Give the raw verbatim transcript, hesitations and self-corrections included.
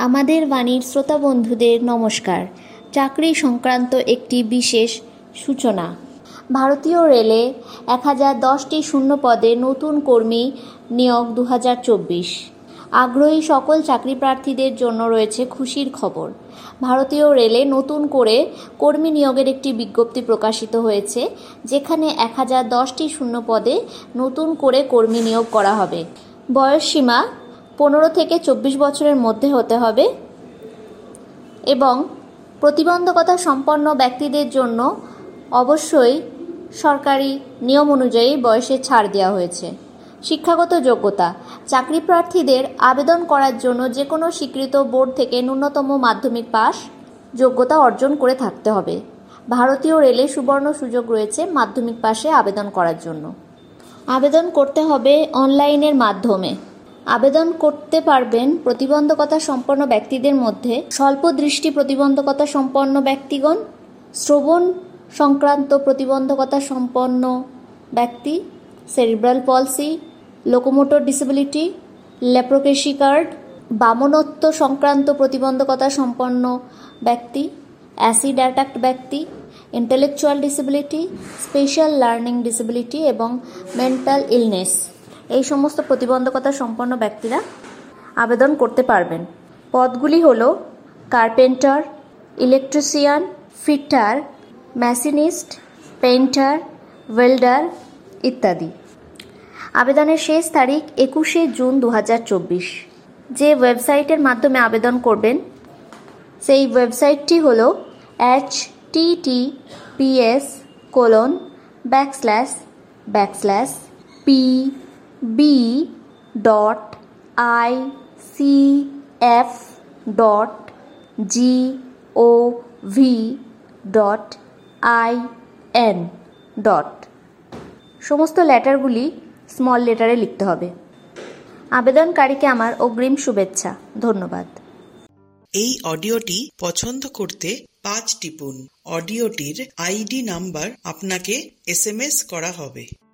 আমাদের বাণীর শ্রোতা বন্ধুদের নমস্কার। চাকরি সংক্রান্ত একটি বিশেষ সূচনা। ভারতীয় রেলে এক হাজার দশটি শূন্য পদে নতুন কর্মী নিয়োগ দু হাজার চব্বিশ। আগ্রহী সকল চাকরি প্রার্থীদের জন্য রয়েছে খুশির খবর। ভারতীয় রেলে নতুন করে কর্মী নিয়োগের একটি বিজ্ঞপ্তি প্রকাশিত হয়েছে, যেখানে এক হাজার দশটি শূন্য পদে নতুন করে কর্মী নিয়োগ করা হবে। বয়সসীমা পনেরো থেকে চব্বিশ বছরের মধ্যে হতে হবে এবং প্রতিবন্ধকতা সম্পন্ন ব্যক্তিদের জন্য অবশ্যই সরকারি নিয়ম অনুযায়ী বয়সে ছাড় দেওয়া হয়েছে। শিক্ষাগত যোগ্যতা: চাকরি প্রার্থীদের আবেদন করার জন্য যে কোনো স্বীকৃত বোর্ড থেকে ন্যূনতম মাধ্যমিক পাস যোগ্যতা অর্জন করে থাকতে হবে। ভারতীয় রেলে সুবর্ণ সুযোগ রয়েছে মাধ্যমিক পাশে আবেদন করার জন্য। আবেদন করতে হবে অনলাইনের মাধ্যমে। আবেদন করতে পারবেন প্রতিবন্ধকতা সম্পন্ন ব্যক্তিদের মধ্যে স্বল্প দৃষ্টি প্রতিবন্ধকতা সম্পন্ন ব্যক্তিগণ, শ্রবণ সংক্রান্ত প্রতিবন্ধকতা সম্পন্ন ব্যক্তি, cerebral palsy, locomotor disability, leprosy cured, বামনত্ব সংক্রান্ত প্রতিবন্ধকতা সম্পন্ন ব্যক্তি, অ্যাসিড অ্যাটাকড ব্যক্তি, intellectual disability, special learning disability এবং মেন্টাল ইলনেস, এই সমস্ত প্রতিবন্ধকতা সম্পন্ন ব্যক্তিরা আবেদন করতে পারবেন। পদগুলি হল carpenter, electrician, fitter, machinist, painter, welder ইত্যাদি। আবেদনের শেষ তারিখ একুশে জুন দু হাজার চব্বিশ। যে ওয়েবসাইটের মাধ্যমে আবেদন করবেন সেই ওয়েবসাইটটি হল H T T P S colon backslash backslash P B dot I C F dot G O V dot I N dot. সমস্ত লেটারগুলি স্মল লেটারে লিখতে হবে। আবেদনকারীকে আমার অগ্রিম শুভেচ্ছা। ধন্যবাদ। এই অডিওটি পছন্দ করতে পাঁচ টিপুন। অডিওটির আইডি নাম্বার আপনাকে এস এম এস করা হবে।